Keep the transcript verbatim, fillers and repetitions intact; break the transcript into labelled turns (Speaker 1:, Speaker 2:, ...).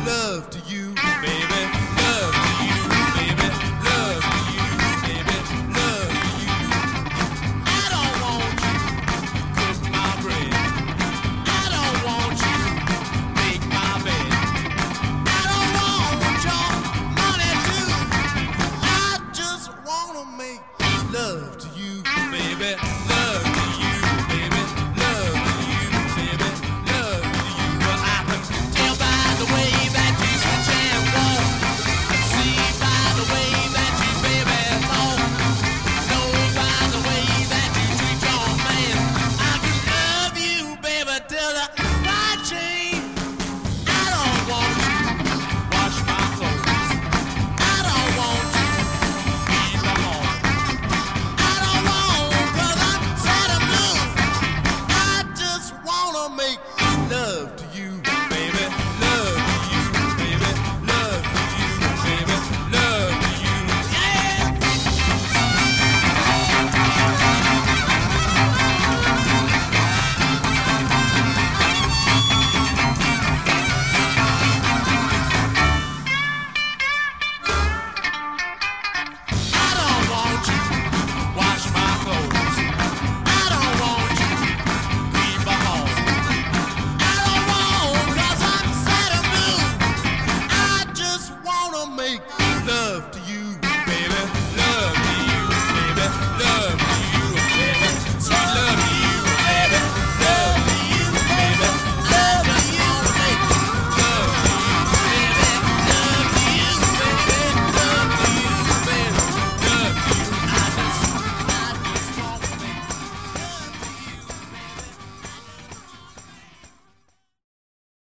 Speaker 1: love to you, baby, love to you, baby, love to you, baby, love to you. I don't want you cook my bread. I don't want you make my bed. I don't want your money too. I just wanna make love to you, baby, love to you, baby, love to you, baby, love to you. Well, I can tell by the way that you switch and walk, see by the way that you baby talk, know by the way that you treat your man. I can love you, baby, till the right chain. I don't want you wash my clothes. I don't want you feed the home. I don't want, 'cause I'm sad and blue. I just wanna make